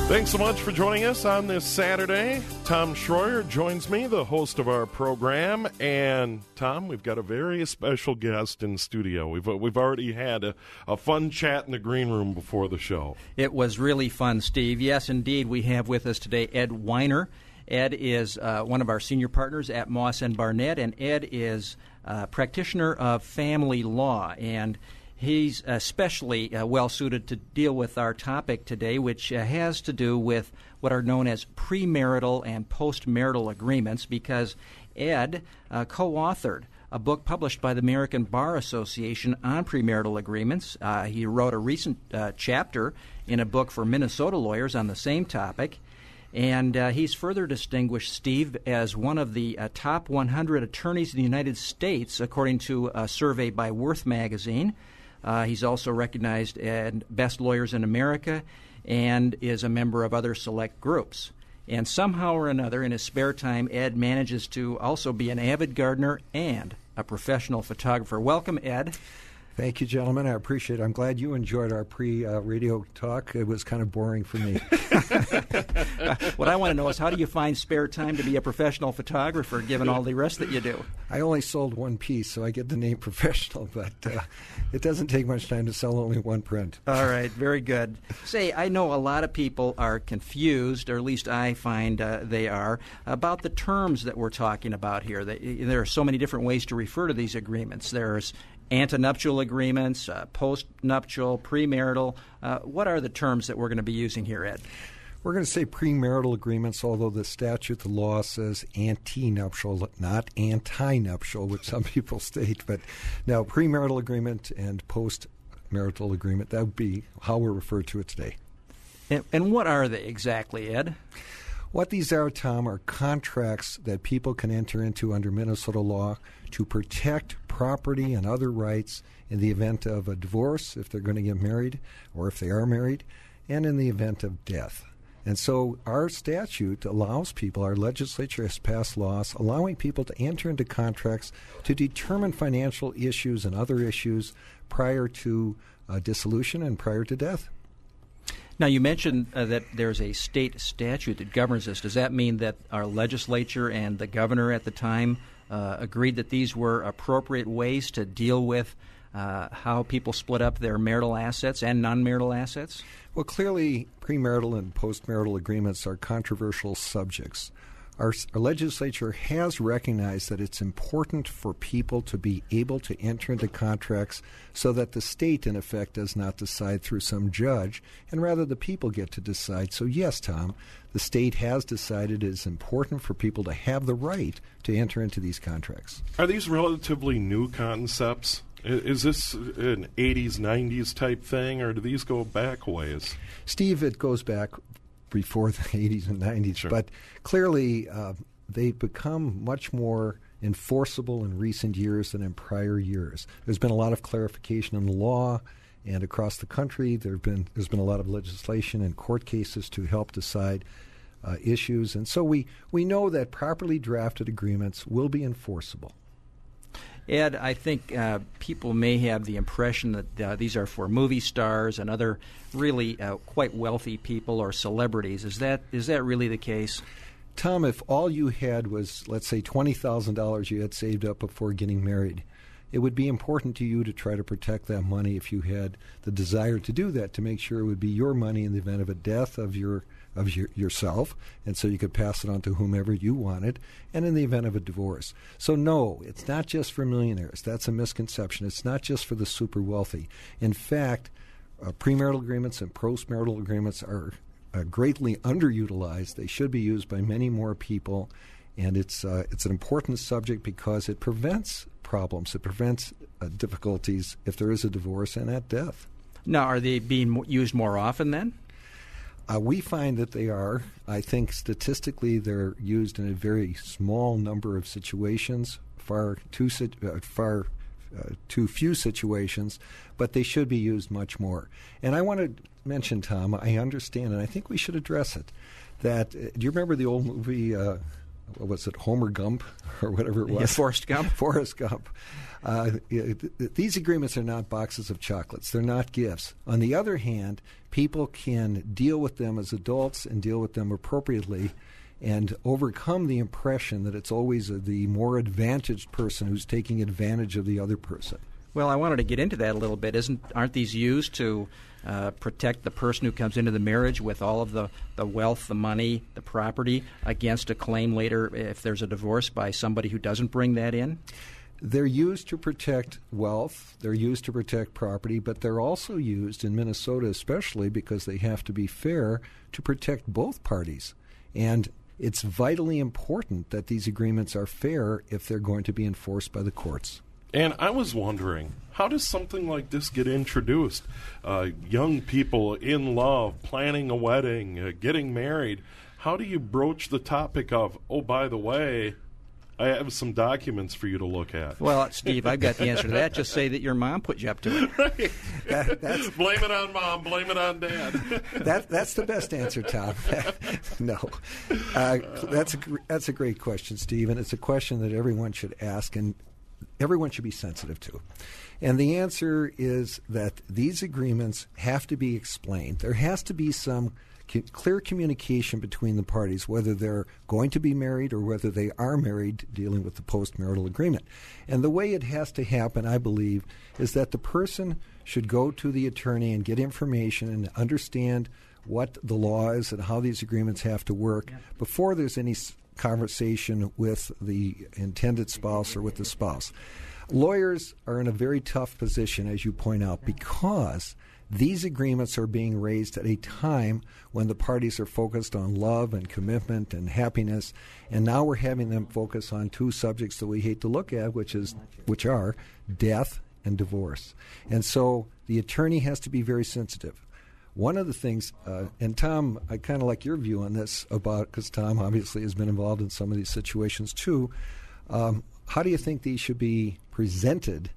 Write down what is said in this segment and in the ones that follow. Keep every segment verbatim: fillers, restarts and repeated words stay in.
Thanks so much for joining us on this Saturday. Tom Schroyer joins me, the host of our program. And, Tom, we've got a very special guest in studio. We've we've already had a, a fun chat in the green room before the show. It was really fun, Steve. Yes, indeed, we have with us today Ed Weiner. Ed is uh, one of our senior partners at Moss and Barnett, and Ed is a practitioner of family law. And he's especially uh, well-suited to deal with our topic today, which uh, has to do with what are known as premarital and postmarital agreements, because Ed uh, co-authored a book published by the American Bar Association on premarital agreements. Uh, he wrote a recent uh, chapter in a book for Minnesota lawyers on the same topic. And uh, he's further distinguished, Steve, as one of the uh, top one hundred attorneys in the United States, according to a survey by Worth Magazine. Uh, he's also recognized as Best Lawyers in America and is a member of other select groups. And somehow or another, in his spare time, Ed manages to also be an avid gardener and a professional photographer. Welcome, Ed. Thank you, gentlemen. I appreciate it. I'm glad you enjoyed our pre-radio uh, talk. It was kind of boring for me. What I want to know is, how do you find spare time to be a professional photographer, given all the rest that you do? I only sold one piece, so I get the name professional, but uh, it doesn't take much time to sell only one print. All right, very good. Say, I know a lot of people are confused, or at least I find uh, they are, about the terms that we're talking about here. They, there are so many different ways to refer to these agreements. There's antenuptial agreements, uh, postnuptial, premarital. Uh, what are the terms that we're going to be using here, Ed? We're going to say premarital agreements, although the statute, the law says antenuptial, not antinuptial, which some people state. But now, premarital agreement and postmarital agreement, that would be how we're referred to it today. And, and what are they exactly, Ed? What these are, Tom, are contracts that people can enter into under Minnesota law to protect property and other rights in the event of a divorce, if they're going to get married, or if they are married, and in the event of death. And so our statute allows people, our legislature has passed laws allowing people to enter into contracts to determine financial issues and other issues prior to uh, dissolution and prior to death. Now, you mentioned uh, that there's a state statute that governs this. Does that mean that our legislature and the governor at the time uh, agreed that these were appropriate ways to deal with uh, how people split up their marital assets and non-marital assets? Well, clearly, premarital and postmarital agreements are controversial subjects. Our, our legislature has recognized that it's important for people to be able to enter into contracts so that the state, in effect, does not decide through some judge, and rather the people get to decide. So, yes, Tom, the state has decided it is important for people to have the right to enter into these contracts. Are these relatively new concepts? Is this an eighties, nineties type thing, or do these go back ways? Steve, it goes back before the eighties and nineties, sure. But clearly uh, they've become much more enforceable in recent years than in prior years. There's been a lot of clarification in the law, and across the country there have been there's been a lot of legislation and court cases to help decide uh, issues, and so we, we know that properly drafted agreements will be enforceable. Ed, I think uh, people may have the impression that uh, these are for movie stars and other really uh, quite wealthy people or celebrities. Is that is that really the case? Tom, if all you had was, let's say, twenty thousand dollars you had saved up before getting married, it would be important to you to try to protect that money if you had the desire to do that, to make sure it would be your money in the event of a death of your of your, yourself, and so you could pass it on to whomever you wanted, and in the event of a divorce. So no, it's not just for millionaires. That's a misconception. It's not just for the super wealthy. In fact, uh, premarital agreements and postmarital agreements are uh, greatly underutilized. They should be used by many more people, and it's uh, it's an important subject because it prevents problems. It prevents uh, difficulties if there is a divorce and at death. Now, are they being used more often then? Uh, we find that they are. I think statistically they're used in a very small number of situations, far too uh, far uh, too few situations, but they should be used much more. And I want to mention, Tom, I understand, and I think we should address it, that, uh, do you remember the old movie uh, what was it, Homer Gump or whatever it was? Yeah, Forrest Gump. Forrest Gump. Uh, these agreements are not boxes of chocolates. They're not gifts. On the other hand, people can deal with them as adults and deal with them appropriately and overcome the impression that it's always the more advantaged person who's taking advantage of the other person. Well, I wanted to get into that a little bit. Isn't aren't these used to uh, protect the person who comes into the marriage with all of the, the wealth, the money, the property against a claim later if there's a divorce by somebody who doesn't bring that in? They're used to protect wealth. They're used to protect property, but they're also used in Minnesota especially because they have to be fair to protect both parties. And it's vitally important that these agreements are fair if they're going to be enforced by the courts. And I was wondering, how does something like this get introduced? Uh, young people in love, planning a wedding, uh, getting married. How do you broach the topic of, oh, by the way, I have some documents for you to look at? Well, Steve, I've got the answer to that. Just say that your mom put you up to it. Right. That, that's, blame it on mom, blame it on dad. that, that's the best answer, Tom. No. Uh, that's, a, that's a great question, Steve, and it's a question that everyone should ask and everyone should be sensitive to. And the answer is that these agreements have to be explained. There has to be some c- clear communication between the parties, whether they're going to be married or whether they are married, dealing with the postmarital agreement. And the way it has to happen, I believe, is that the person should go to the attorney and get information and understand what the law is and how these agreements have to work before there's any s- conversation with the intended spouse or with the spouse. Lawyers are in a very tough position, as you point out, because these agreements are being raised at a time when the parties are focused on love and commitment and happiness, and now we're having them focus on two subjects that we hate to look at, which is which are death and divorce. And so the attorney has to be very sensitive. One of the things, uh, and Tom, I kind of like your view on this about, because Tom obviously has been involved in some of these situations too. Um, how do you think these should be presented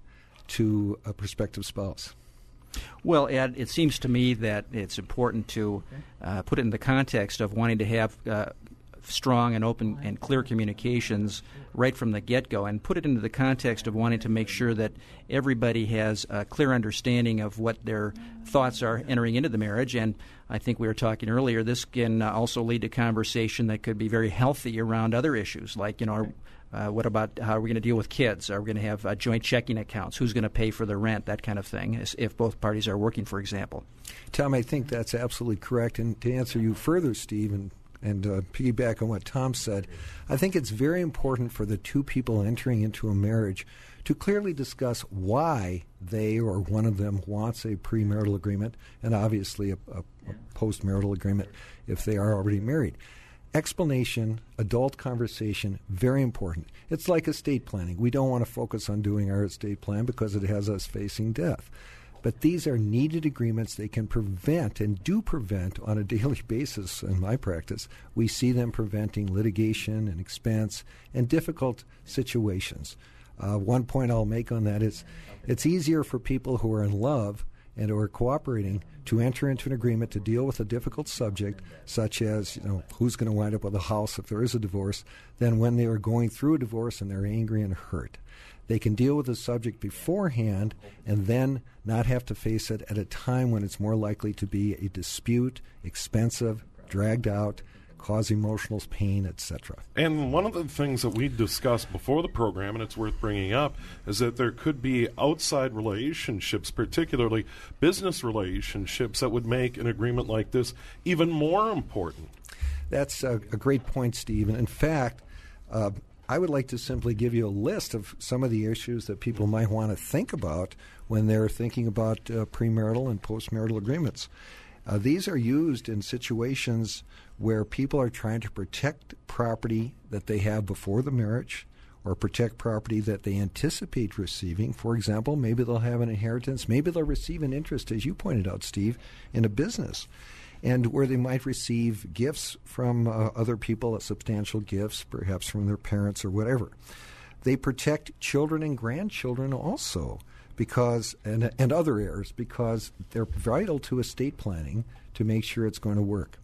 to a prospective spouse? Well, Ed, it seems to me that it's important to uh, put it in the context of wanting to have uh, strong and open and clear communications right from the get-go, and put it into the context of wanting to make sure that everybody has a clear understanding of what their thoughts are entering into the marriage. And I think we were talking earlier, this can uh, also lead to conversation that could be very healthy around other issues, like, you know, uh, what about how are we going to deal with kids? Are we going to have uh, joint checking accounts? Who's going to pay for the rent? That kind of thing, if both parties are working, for example. Tom, I think that's absolutely correct. And to answer you further, Steve, and And uh, piggyback on what Tom said, I think it's very important for the two people entering into a marriage to clearly discuss why they or one of them wants a premarital agreement and obviously a, a, a postmarital agreement if they are already married. Explanation, adult conversation, very important. It's like estate planning. We don't want to focus on doing our estate plan because it has us facing death. But these are needed agreements. They can prevent and do prevent on a daily basis in my practice. We see them preventing litigation and expense and difficult situations. Uh, one point I'll make on that is it's easier for people who are in love and who are cooperating to enter into an agreement to deal with a difficult subject, such as, you know, who's going to wind up with a house if there is a divorce, than when they are going through a divorce and they're angry and hurt. They can deal with the subject beforehand and then not have to face it at a time when it's more likely to be a dispute, expensive, dragged out, cause emotional pain, et cetera. And one of the things that we discussed before the program, and it's worth bringing up, is that there could be outside relationships, particularly business relationships, that would make an agreement like this even more important. That's a, a great point, Steve. And in fact, uh, I would like to simply give you a list of some of the issues that people might want to think about when they're thinking about uh, premarital and postmarital agreements. Uh, these are used in situations where people are trying to protect property that they have before the marriage or protect property that they anticipate receiving. For example, maybe they'll have an inheritance. Maybe they'll receive an interest, as you pointed out, Steve, in a business. And where they might receive gifts from uh, other people, uh, substantial gifts, perhaps from their parents or whatever. They protect children and grandchildren also, because and and other heirs, because they're vital to estate planning to make sure it's going to work.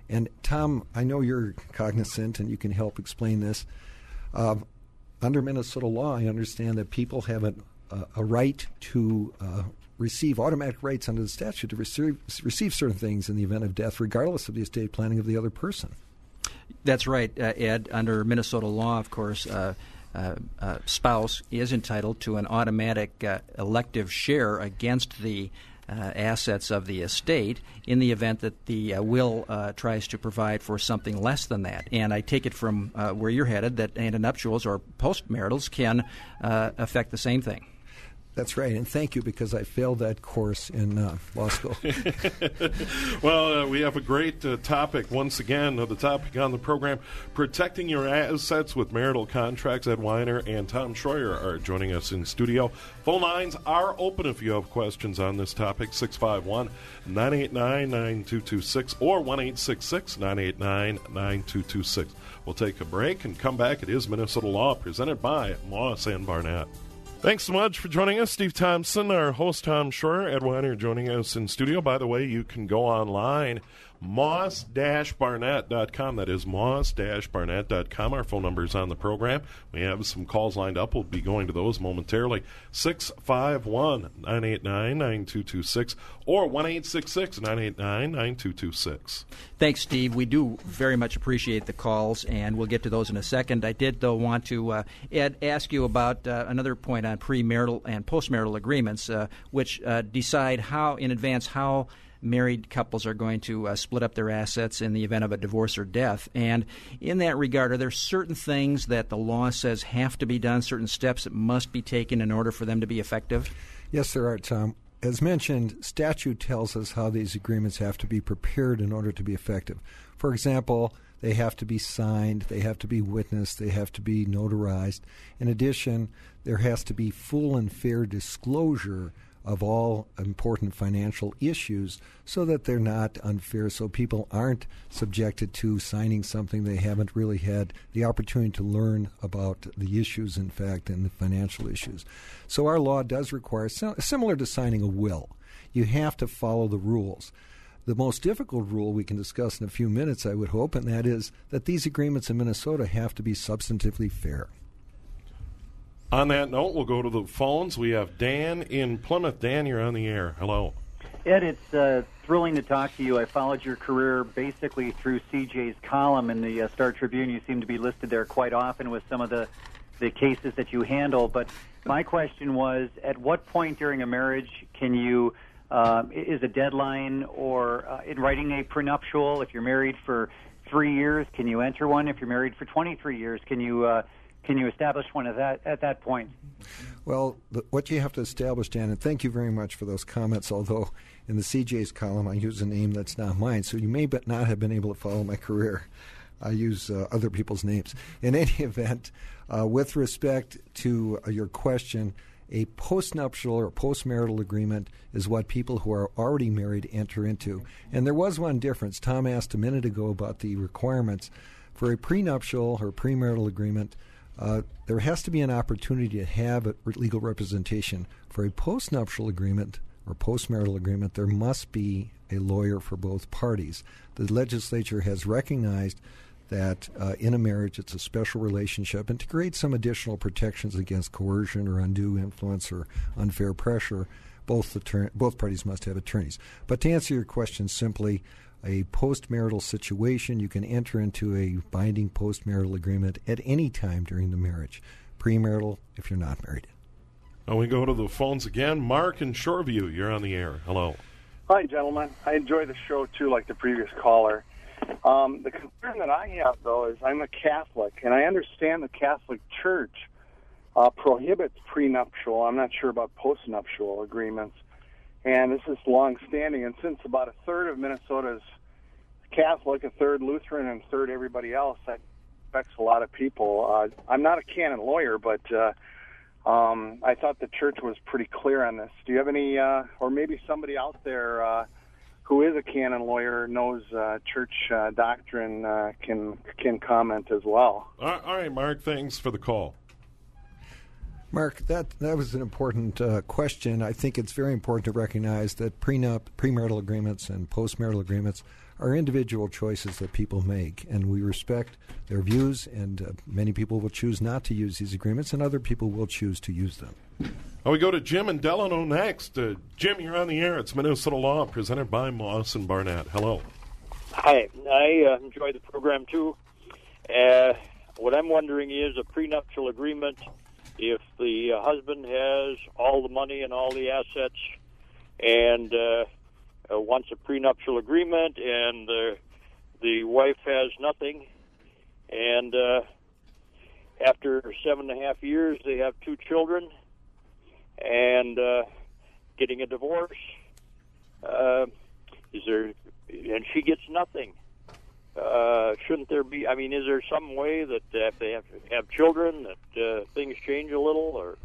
And Tom, I know you're cognizant and you can help explain this. Uh, under Minnesota law, I understand that people have a, a, a right to uh, receive automatic rights under the statute to receive, receive certain things in the event of death, regardless of the estate planning of the other person. That's right, uh, Ed. Under Minnesota law, of course, uh, uh, uh, spouse is entitled to an automatic uh, elective share against the uh, assets of the estate in the event that the uh, will uh, tries to provide for something less than that. And I take it from uh, where you're headed that antenuptials or postmaritals can uh, affect the same thing. That's right, and thank you, because I failed that course in uh, law school. Well, uh, we have a great uh, topic, once again, uh, the topic on the program, protecting your assets with marital contracts. Ed Weiner and Tom Schroyer are joining us in studio. Phone lines are open if you have questions on this topic, six five one, nine eight nine, nine two two six or one eight six six, nine eight nine, nine two two six. We'll take a break and come back. It is Minnesota Law, presented by Moss and Barnett. Thanks so much for joining us. Steve Thompson, our host, Tom Schroyer, Ed Weiner joining us in studio. By the way, you can go online, moss dash barnett dot com. That is moss dash barnett dot com. Our phone number is on the program. We have some calls lined up. We'll be going to those momentarily. six five one, nine eight nine, nine two two six or one eight six six, nine eight nine, nine two two six. Thanks, Steve. We do very much appreciate the calls, and we'll get to those in a second. I did, though, want to, uh, Ed, ask you about uh, another point on premarital and postmarital agreements, uh, which uh, decide how, in advance, how married couples are going to uh, split up their assets in the event of a divorce or death. And in that regard, are there certain things that the law says have to be done, certain steps that must be taken in order for them to be effective? Yes, there are, Tom. As mentioned, statute tells us how these agreements have to be prepared in order to be effective. For example, they have to be signed, they have to be witnessed, they have to be notarized. In addition, there has to be full and fair disclosure of all important financial issues so that they're not unfair, so people aren't subjected to signing something they haven't really had the opportunity to learn about the issues, in fact, and the financial issues. So our law does require, similar to signing a will, you have to follow the rules. The most difficult rule we can discuss in a few minutes, I would hope, and that is that these agreements in Minnesota have to be substantively fair. On that note, we'll go to the phones. We have Dan in Plymouth. Dan, you're on the air. Hello. Ed, it's uh, thrilling to talk to you. I followed your career basically through C J's column in the uh, Star Tribune. You seem to be listed there quite often with some of the, the cases that you handle. But my question was, at what point during a marriage can you, uh, is a deadline or uh, in writing a prenuptial? If you're married for three years, can you enter one? If you're married for twenty-three years, can you... Uh, Can you establish one at that at that point? Well, the, what you have to establish, Dan, and thank you very much for those comments, although in the C J's column I use a name that's not mine, so you may but not have been able to follow my career. I use uh, other people's names. In any event, uh, with respect to uh, your question, a postnuptial or postmarital agreement is what people who are already married enter into. And there was one difference. Tom asked a minute ago about the requirements. For a prenuptial or premarital agreement, Uh, there has to be an opportunity to have a legal representation. For a postnuptial agreement or postmarital agreement, there must be a lawyer for both parties. The legislature has recognized that uh, in a marriage it's a special relationship, and to create some additional protections against coercion or undue influence or unfair pressure, both, attorney, both parties must have attorneys. But to answer your question simply, a postmarital situation, you can enter into a binding postmarital agreement at any time during the marriage. Premarital, if you're not married. Now we go to the phones again. Mark in Shoreview, you're on the air. Hello. Hi, gentlemen. I enjoy the show, too, like the previous caller. Um, the concern that I have, though, is I'm a Catholic, and I understand the Catholic Church uh, prohibits prenuptial. I'm not sure about postnuptial agreements. And this is long-standing, and since about a third of Minnesota's Catholic, a third Lutheran, and a third everybody else, that affects a lot of people. Uh, I'm not a canon lawyer, but uh, um, I thought the church was pretty clear on this. Do you have any, uh, or maybe somebody out there uh, who is a canon lawyer, knows uh, church uh, doctrine, uh, can can comment as well? All right, Mark, thanks for the call. Mark, that, that was an important uh, question. I think it's very important to recognize that prenup, premarital agreements and postmarital agreements are individual choices that people make, and we respect their views, and uh, many people will choose not to use these agreements, and other people will choose to use them. Well, we go to Jim and Delano next. Uh, Jim, you're on the air. It's Minnesota Law, presented by Moss and Barnett. Hello. Hi. I uh, enjoy the program, too. Uh, what I'm wondering is a prenuptial agreement, if the uh, husband has all the money and all the assets and uh, uh, wants a prenuptial agreement, and uh, the wife has nothing, and uh, after seven and a half years they have two children, and uh, getting a divorce, uh, is there, and she gets nothing. Uh, shouldn't there be, I mean, is there some way that uh, if they have to have children that uh, things change a little? Or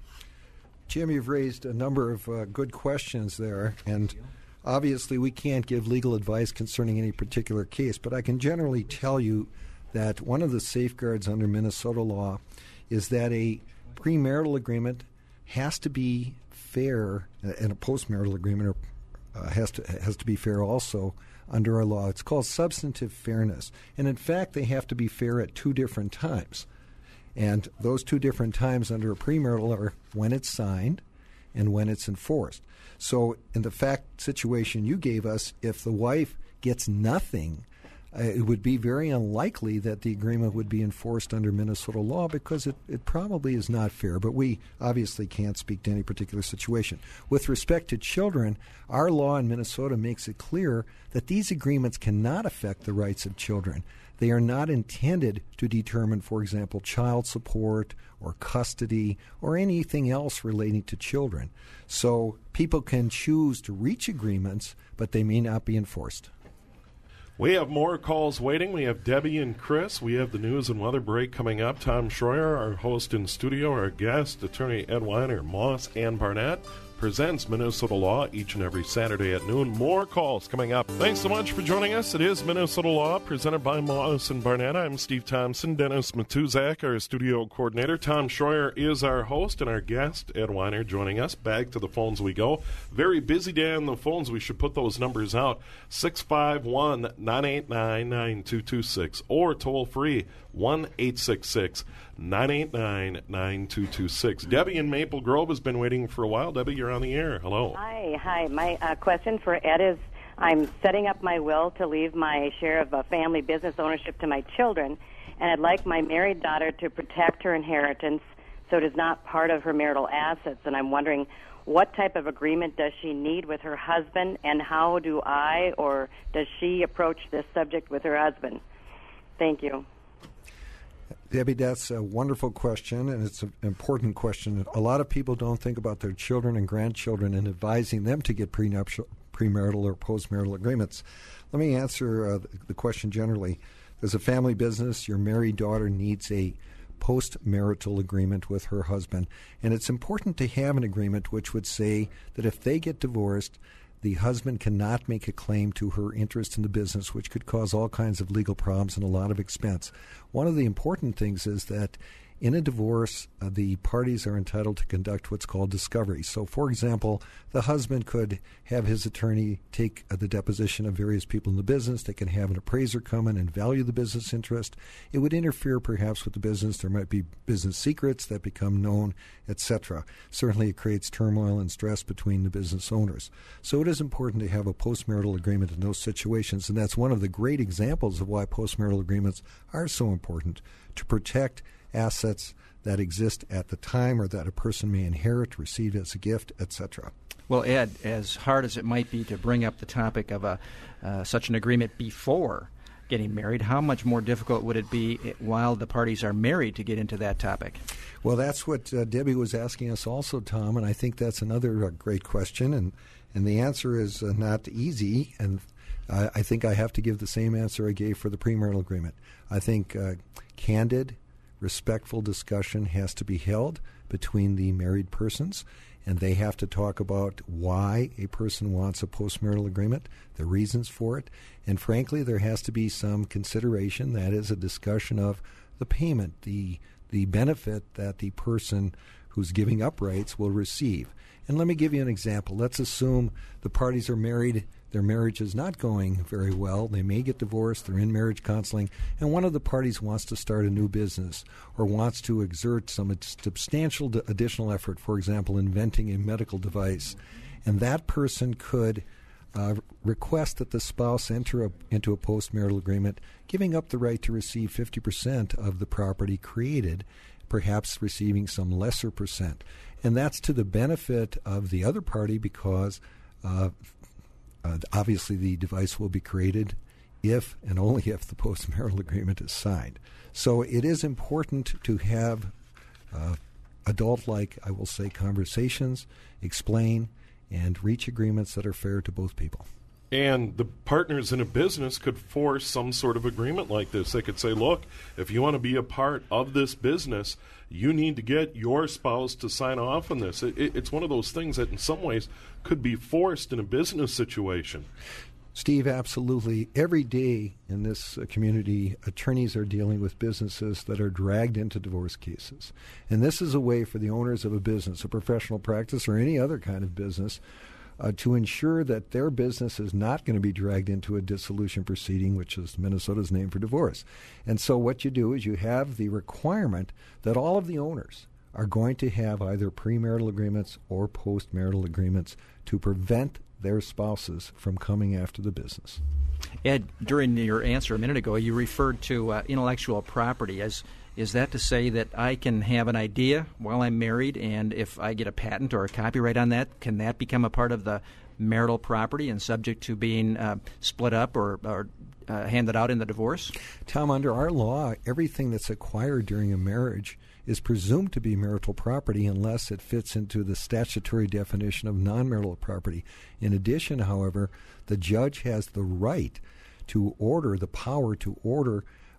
Jim, you've raised a number of uh, good questions there, and obviously we can't give legal advice concerning any particular case, but I can generally tell you that one of the safeguards under Minnesota law is that a premarital agreement has to be fair, and a postmarital agreement uh, has to has to be fair also under our law. It's called substantive fairness. And in fact, they have to be fair at two different times. And those two different times under a premarital are when it's signed and when it's enforced. So in the fact situation you gave us, if the wife gets nothing, uh, it would be very unlikely that the agreement would be enforced under Minnesota law, because it, it probably is not fair. But we obviously can't speak to any particular situation. With respect to children, our law in Minnesota makes it clear that these agreements cannot affect the rights of children. They are not intended to determine, for example, child support or custody or anything else relating to children. So people can choose to reach agreements, but they may not be enforced. We have more calls waiting. We have Debbie and Chris. We have the news and weather break coming up. Tom Schroyer, our host in studio, our guest, attorney Ed Weiner, Moss and Barnett, presents Minnesota Law each and every Saturday at noon. More calls coming up. Thanks so much for joining us. It is Minnesota Law, presented by Moss and Barnett. I'm Steve Thompson. Dennis Matuzak, our studio coordinator. Tom Schroyer is our host, and our guest, Ed Weiner, joining us. Back to the phones we go. Very busy day on the phones. We should put those numbers out. six five one, nine eight nine, nine two two six or toll free one eight six six, nine eight nine, nine two two six. Debbie in Maple Grove has been waiting for a while. Debbie, you're on the air. Hello. Hi. Hi. My uh, question for Ed is, I'm setting up my will to leave my share of uh, family business ownership to my children, and I'd like my married daughter to protect her inheritance so it is not part of her marital assets. And I'm wondering, what type of agreement does she need with her husband, and how do I or does she approach this subject with her husband? Thank you. Debbie, that's a wonderful question, and it's an important question. A lot of people don't think about their children and grandchildren and advising them to get prenuptial, premarital or postmarital agreements. Let me answer uh, the question generally. As a family business, your married daughter needs a postmarital agreement with her husband, and it's important to have an agreement which would say that if they get divorced, the husband cannot make a claim to her interest in the business, which could cause all kinds of legal problems and a lot of expense. One of the important things is that in a divorce, uh, the parties are entitled to conduct what's called discovery. So, for example, the husband could have his attorney take uh, the deposition of various people in the business. They can have an appraiser come in and value the business interest. It would interfere perhaps with the business. There might be business secrets that become known, et cetera. Certainly it creates turmoil and stress between the business owners. So it is important to have a postmarital agreement in those situations, and that's one of the great examples of why postmarital agreements are so important, to protect assets that exist at the time or that a person may inherit, receive as a gift, et cetera. Well, Ed, as hard as it might be to bring up the topic of a uh, such an agreement before getting married, how much more difficult would it be while the parties are married to get into that topic? Well, that's what uh, Debbie was asking us also, Tom, and I think that's another uh, great question, and, and the answer is uh, not easy, and uh, I think I have to give the same answer I gave for the premarital agreement. I think uh, candid, respectful discussion has to be held between the married persons, and they have to talk about why a person wants a postmarital agreement, the reasons for it, and frankly, there has to be some consideration, that is a discussion of the payment, the the benefit that the person who's giving up rights will receive. And let me give you an example. Let's assume the parties are married, their marriage is not going very well. They may get divorced. They're in marriage counseling, and one of the parties wants to start a new business or wants to exert some substantial d- additional effort, for example, inventing a medical device. And that person could uh, request that the spouse enter a, into a postmarital agreement, giving up the right to receive fifty percent of the property created, perhaps receiving some lesser percent. And that's to the benefit of the other party because uh, uh, obviously the device will be created if and only if the postmarital agreement is signed. So it is important to have uh, adult-like, I will say, conversations, explain, and reach agreements that are fair to both people. And the partners in a business could force some sort of agreement like this. They could say, look, if you want to be a part of this business, you need to get your spouse to sign off on this. It, it, it's one of those things that in some ways could be forced in a business situation. Steve, absolutely. Every day in this uh, community, attorneys are dealing with businesses that are dragged into divorce cases. And this is a way for the owners of a business, a professional practice, or any other kind of business uh, to ensure that their business is not going to be dragged into a dissolution proceeding, which is Minnesota's name for divorce. And so what you do is you have the requirement that all of the owners are going to have either premarital agreements or postmarital agreements to prevent their spouses from coming after the business. Ed, during your answer a minute ago, you referred to uh, intellectual property. As is that to say that I can have an idea while I'm married, and if I get a patent or a copyright on that, can that become a part of the marital property and subject to being uh, split up or, or uh, handed out in the divorce? Tom, under our law, everything that's acquired during a marriage is presumed to be marital property unless it fits into the statutory definition of non-marital property. In addition, however, the judge has the right to order, the power to order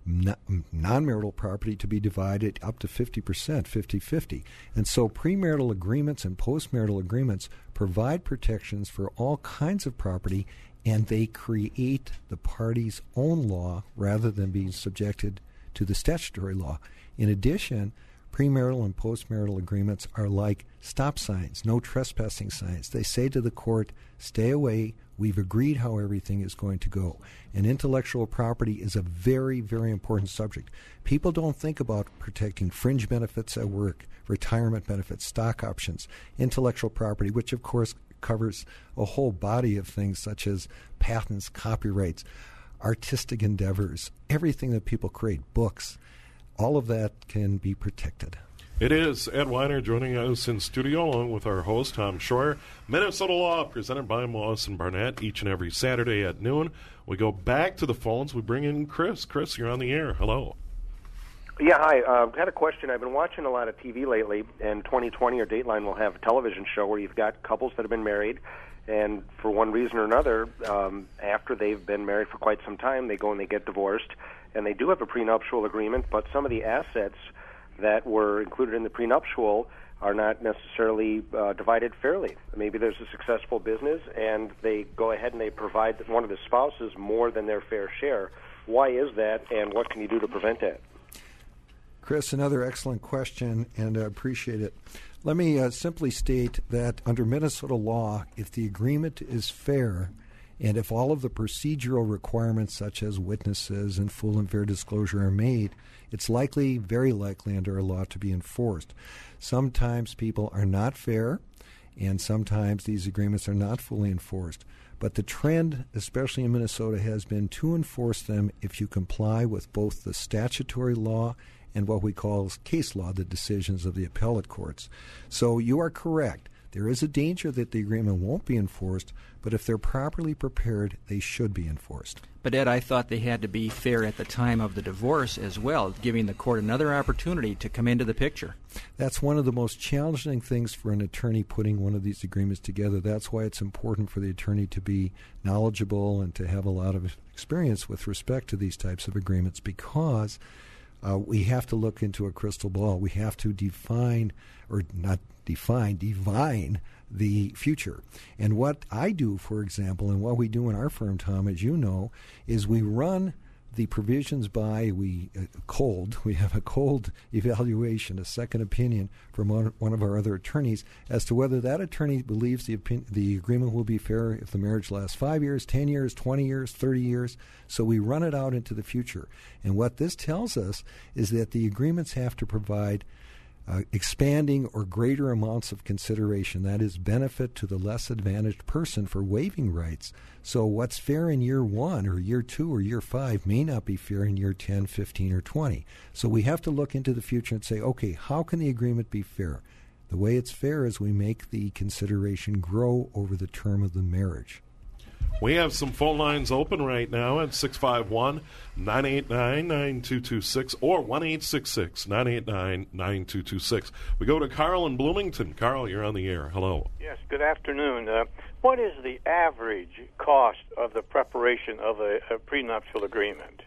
non-marital property to be divided up to fifty percent, fifty-fifty. And so premarital agreements and postmarital agreements provide protections for all kinds of property, and they create the party's own law rather than being subjected to the statutory law. In addition, premarital and postmarital agreements are like stop signs, no trespassing signs. They say to the court, stay away, we've agreed how everything is going to go. And intellectual property is a very, very important subject. People don't think about protecting fringe benefits at work, retirement benefits, stock options, intellectual property, which of course covers a whole body of things such as patents, copyrights, artistic endeavors, everything that people create, books. All of that can be protected. It is Ed Weiner joining us in studio along with our host, Tom Schroyer. Minnesota Law, presented by Moss and Barnett each and every Saturday at noon. We go back to the phones. We bring in Chris. Chris, you're on the air. Hello. Yeah, hi. I've uh, got a question. I've been watching a lot of T V lately, and twenty twenty or Dateline will have a television show where you've got couples that have been married, and for one reason or another, um, after they've been married for quite some time, they go and they get divorced. And they do have a prenuptial agreement, but some of the assets that were included in the prenuptial are not necessarily uh, divided fairly. Maybe there's a successful business, and they go ahead and they provide one of the spouses more than their fair share. Why is that, and what can you do to prevent that? Chris, another excellent question, and I appreciate it. Let me uh, simply state that under Minnesota law, if the agreement is fair, and if all of the procedural requirements such as witnesses and full and fair disclosure are made, it's likely, very likely under our law to be enforced. Sometimes people are not fair, and sometimes these agreements are not fully enforced. But the trend, especially in Minnesota, has been to enforce them if you comply with both the statutory law and what we call case law, the decisions of the appellate courts. So you are correct. There is a danger that the agreement won't be enforced, but if they're properly prepared, they should be enforced. But, Ed, I thought they had to be fair at the time of the divorce as well, giving the court another opportunity to come into the picture. That's one of the most challenging things for an attorney putting one of these agreements together. That's why it's important for the attorney to be knowledgeable and to have a lot of experience with respect to these types of agreements, because uh, we have to look into a crystal ball. We have to define, or not define, divine the future. And what I do, for example, and what we do in our firm, Tom, as you know, is we run the provisions by we uh, cold we have a cold evaluation, a second opinion from one, one of our other attorneys as to whether that attorney believes the opin- the agreement will be fair if the marriage lasts five years, ten years, twenty years, thirty years. So we run it out into the future. And what this tells us is that the agreements have to provide Uh, expanding or greater amounts of consideration, that is, benefit to the less advantaged person for waiving rights. So what's fair in year one or year two or year five may not be fair in year ten, fifteen, or twenty. So we have to look into the future and say, okay, how can the agreement be fair? The way it's fair is we make the consideration grow over the term of the marriage. We have some phone lines open right now at six five one, nine eight nine, nine two two six or one eight six six, nine eight nine, nine two two six. We go to Carl in Bloomington. Carl, you're on the air. Hello. Yes, good afternoon. Uh, what is the average cost of the preparation of a, a prenuptial agreement?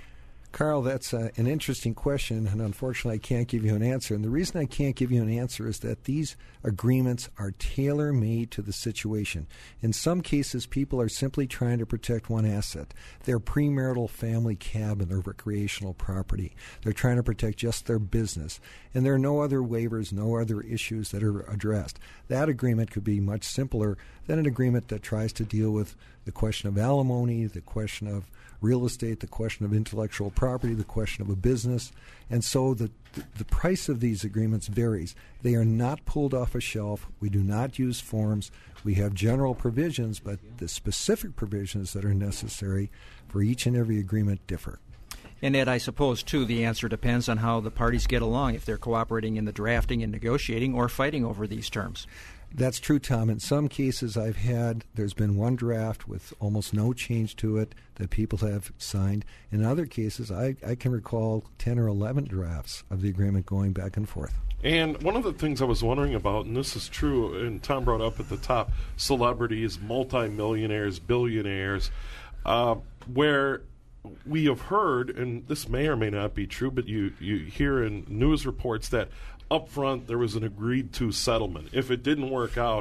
Carl, that's uh, an interesting question, and unfortunately I can't give you an answer. And the reason I can't give you an answer is that these agreements are tailor-made to the situation. In some cases, people are simply trying to protect one asset, their premarital family cabin, their recreational property. They're trying to protect just their business, and there are no other waivers, no other issues that are addressed. That agreement could be much simpler than an agreement that tries to deal with the question of alimony, the question of real estate, the question of intellectual property, the question of a business. And so the, the, the price of these agreements varies. They are not pulled off a shelf. We do not use forms. We have general provisions, but the specific provisions that are necessary for each and every agreement differ. And Ed, I suppose, too, the answer depends on how the parties get along, if they're cooperating in the drafting and negotiating or fighting over these terms. That's true, Tom. In some cases I've had, there's been one draft with almost no change to it that people have signed. In other cases, I, I can recall ten or eleven drafts of the agreement going back and forth. And one of the things I was wondering about, and this is true, and Tom brought up at the top, celebrities, multimillionaires, billionaires, uh, where we have heard, and this may or may not be true, but you, you hear in news reports that up front there was an agreed-to settlement. If it didn't work out,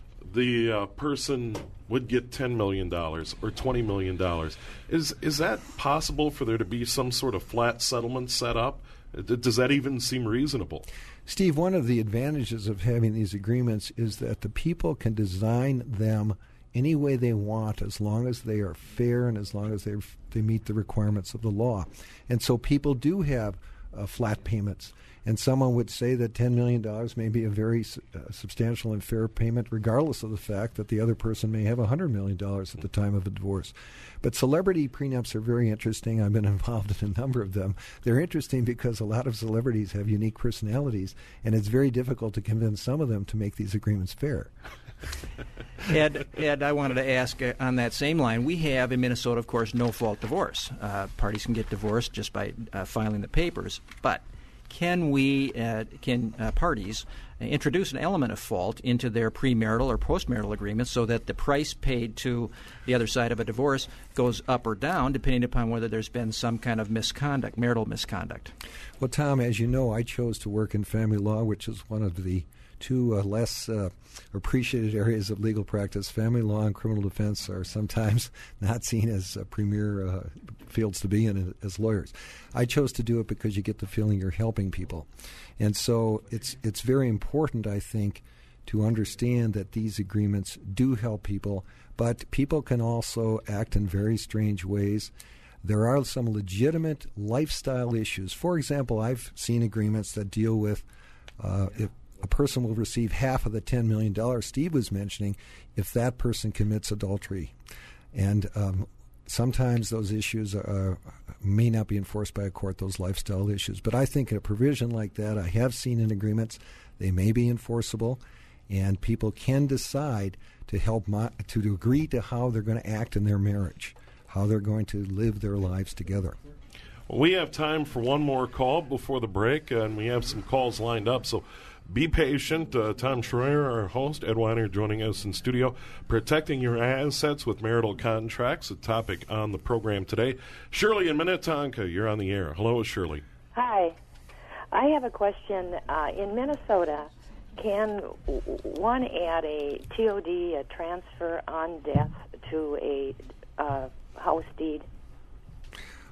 the uh, person would get ten million dollars or twenty million dollars. Is is that possible for there to be some sort of flat settlement set up? Does that even seem reasonable? Steve, one of the advantages of having these agreements is that the people can design them any way they want as long as they are fair and as long as they they meet the requirements of the law. And so people do have uh, flat payments. And someone would say that ten million dollars may be a very uh, substantial and fair payment, regardless of the fact that the other person may have one hundred million dollars at the time of a divorce. But celebrity prenups are very interesting. I've been involved in a number of them. They're interesting because a lot of celebrities have unique personalities, and it's very difficult to convince some of them to make these agreements fair. Ed, Ed, I wanted to ask uh, on that same line. We have in Minnesota, of course, no-fault divorce. Uh, parties can get divorced just by uh, filing the papers, but Can we, uh, can uh, parties introduce an element of fault into their premarital or postmarital agreements so that the price paid to the other side of a divorce goes up or down, depending upon whether there's been some kind of misconduct, marital misconduct? Well, Tom, as you know, I chose to work in family law, which is one of the two uh, less uh, appreciated areas of legal practice. Family law and criminal defense are sometimes not seen as uh, premier uh, fields to be in as lawyers. I chose to do it because you get the feeling you're helping people. And so it's it's very important, I think, to understand that these agreements do help people, but people can also act in very strange ways. There are some legitimate lifestyle issues. For example, I've seen agreements that deal with uh, if a person will receive half of the ten million dollars Steve was mentioning if that person commits adultery. And um, sometimes those issues are, uh, may not be enforced by a court, those lifestyle issues. But I think a provision like that, I have seen in agreements, they may be enforceable, and people can decide to help mo- to agree to how they're going to act in their marriage, how they're going to live their lives together. We have time for one more call before the break, and we have some calls lined up, so be patient. Uh, Tom Schroyer, our host, Ed Weiner joining us in studio. Protecting your assets with marital contracts, a topic on the program today. Shirley in Minnetonka, you're on the air. Hello, Shirley. Hi. I have a question. Uh, in Minnesota, can one add a T O D, a transfer on death, to a uh, house deed?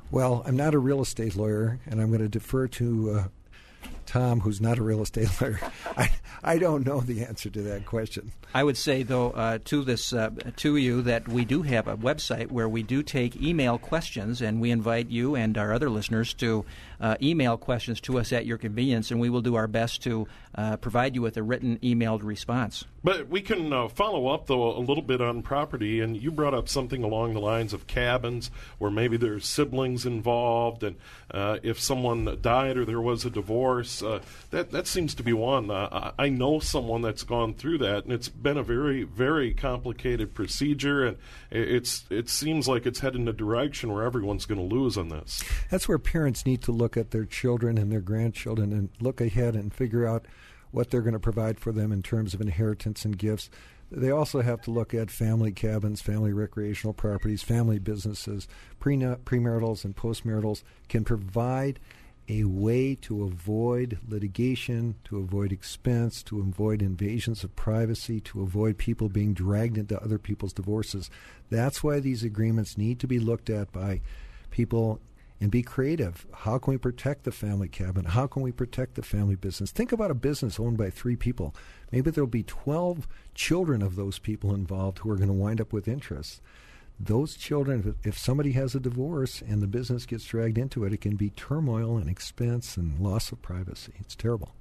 Well, I'm not a real estate lawyer, and I'm going to defer to uh, Tom, who's not a real estate lawyer. I, I don't know the answer to that question. I would say, though, uh, to this uh, to you that we do have a website where we do take email questions, and we invite you and our other listeners to uh, email questions to us at your convenience, and we will do our best to uh, provide you with a written emailed response. But we can uh, follow up, though, a little bit on property, and you brought up something along the lines of cabins where maybe there's siblings involved, and uh, if someone died or there was a divorce, uh, that, that seems to be one. Uh, I know someone that's gone through that, and it's been a very, very complicated procedure, and it's it seems like it's heading in a direction where everyone's going to lose on this. That's where parents need to look at their children and their grandchildren and look ahead and figure out what they're going to provide for them in terms of inheritance and gifts. They also have to look at family cabins, family recreational properties, family businesses. Pre- premaritals and postmaritals can provide a way to avoid litigation, to avoid expense, to avoid invasions of privacy, to avoid people being dragged into other people's divorces. That's why these agreements need to be looked at by people and be creative. How can we protect the family cabin? How can we protect the family business? Think about a business owned by three people. Maybe there'll be twelve children of those people involved who are going to wind up with interests. Those children, if somebody has a divorce and the business gets dragged into it, it can be turmoil and expense and loss of privacy. It's terrible.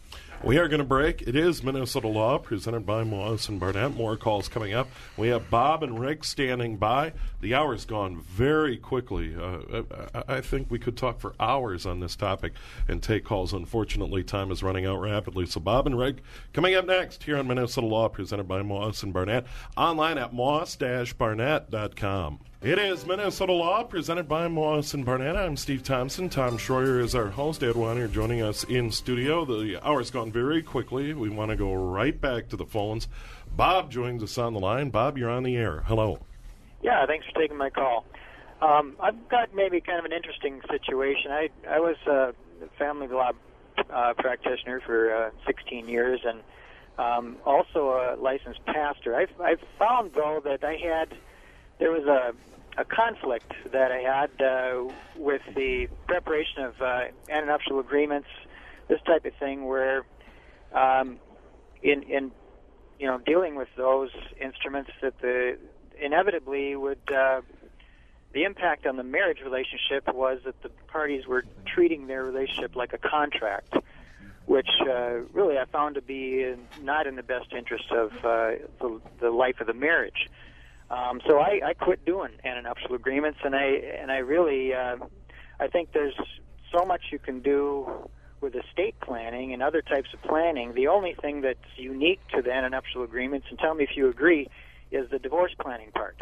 We are going to break. It is Minnesota Law, presented by Moss and Barnett. More calls coming up. We have Bob and Rick standing by. The hour's gone very quickly. Uh, I, I think we could talk for hours on this topic and take calls. Unfortunately, time is running out rapidly. So Bob and Rick coming up next here on Minnesota Law, presented by Moss and Barnett. Online at moss dash barnett dot com. It is Minnesota Law, presented by Moss and Barnett. I'm Steve Thompson. Tom Schroyer is our host. Ed Weiner joining us in studio. The hour's gone very quickly. We want to go right back to the phones. Bob joins us on the line. Bob, you're on the air. Hello. Yeah, thanks for taking my call. Um, I've got maybe kind of an interesting situation. I I was a family law uh, practitioner for uh, sixteen years and um, also a licensed pastor. I've, I've found, though, that I had, there was a a conflict that I had uh, with the preparation of uh, antenuptial agreements, this type of thing, where um, in in you know dealing with those instruments, that the inevitably would uh, the impact on the marriage relationship was that the parties were treating their relationship like a contract, which uh, really I found to be not in the best interest of uh, the, the life of the marriage. Um, so I, I quit doing antenuptial agreements, and I and I really uh, I think there's so much you can do with estate planning and other types of planning. The only thing that's unique to the antenuptial agreements, and tell me if you agree, is the divorce planning part.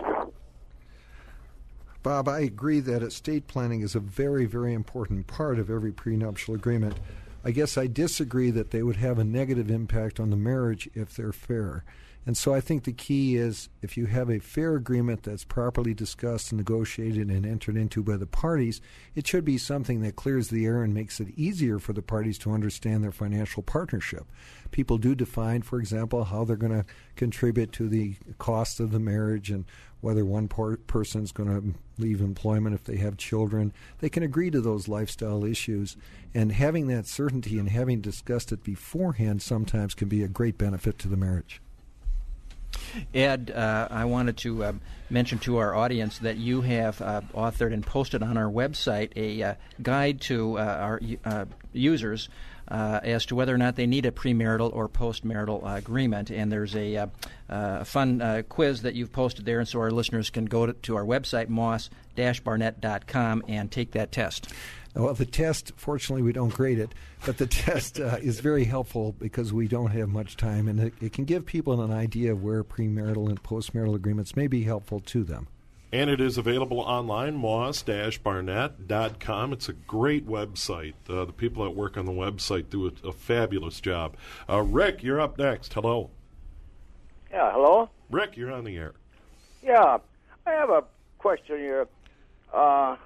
Bob, I agree that estate planning is a very, very important part of every prenuptial agreement. I guess I disagree that they would have a negative impact on the marriage if they're fair. And so I think the key is if you have a fair agreement that's properly discussed and negotiated and entered into by the parties, it should be something that clears the air and makes it easier for the parties to understand their financial partnership. People do define, for example, how they're going to contribute to the cost of the marriage and whether one por- person's going to leave employment if they have children. They can agree to those lifestyle issues, and having that certainty and having discussed it beforehand sometimes can be a great benefit to the marriage. Ed, uh, I wanted to uh, mention to our audience that you have uh, authored and posted on our website a uh, guide to uh, our uh, users uh, as to whether or not they need a premarital or postmarital uh, agreement. And there's a uh, uh, fun uh, quiz that you've posted there, and so our listeners can go to, to our website, moss dash barnett dot com, and take that test. Well, the test, fortunately, we don't grade it, but the test uh, is very helpful because we don't have much time, and it, it can give people an idea of where premarital and postmarital agreements may be helpful to them. And it is available online, moss dash barnett dot com. It's a great website. Uh, the people that work on the website do a, a fabulous job. Uh, Rick, you're up next. Hello. Yeah, hello? Rick, you're on the air. Yeah, I have a question here. Uh...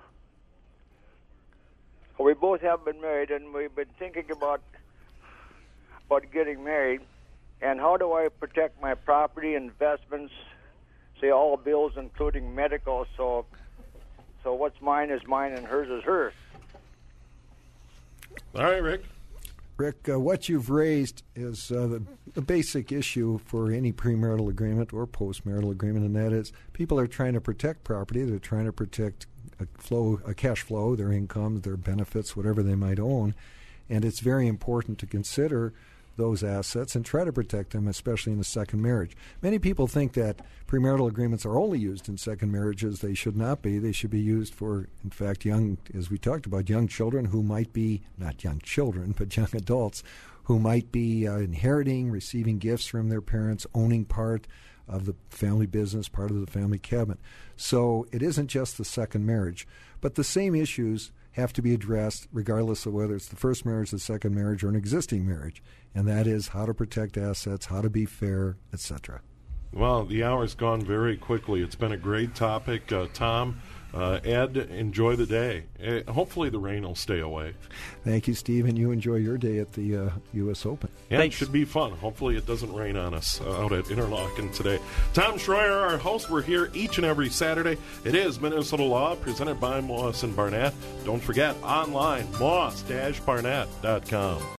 We both have been married, and we've been thinking about about getting married. And how do I protect my property, investments, say all bills, including medical? So So what's mine is mine and hers is hers. All right, Rick. Rick, uh, what you've raised is uh, the, the basic issue for any premarital agreement or postmarital agreement, and that is people are trying to protect property. They're trying to protect a flow, a cash flow, their income, their benefits, whatever they might own, and it's very important to consider those assets and try to protect them, especially in the second marriage. Many people think that premarital agreements are only used in second marriages. They should not be. They should be used for, in fact, young, as we talked about, young children who might be, not young children, but young adults who might be uh, inheriting, receiving gifts from their parents, owning part of the family business, part of the family cabinet. So it isn't just the second marriage, but the same issues have to be addressed regardless of whether it's the first marriage, the second marriage, or an existing marriage, and that is how to protect assets, how to be fair, et cetera. Well, the hour's gone very quickly. It's been a great topic. Uh, Tom, uh, Ed, enjoy the day. Uh, hopefully the rain will stay away. Thank you, Steve, and you enjoy your day at the uh, U S Open. Yeah, Thanks. It should be fun. Hopefully it doesn't rain on us uh, out at Interlaken today. Tom Schroyer, our host. We're here each and every Saturday. It is Minnesota Law, presented by Moss and Barnett. Don't forget, online, moss dash barnett dot com.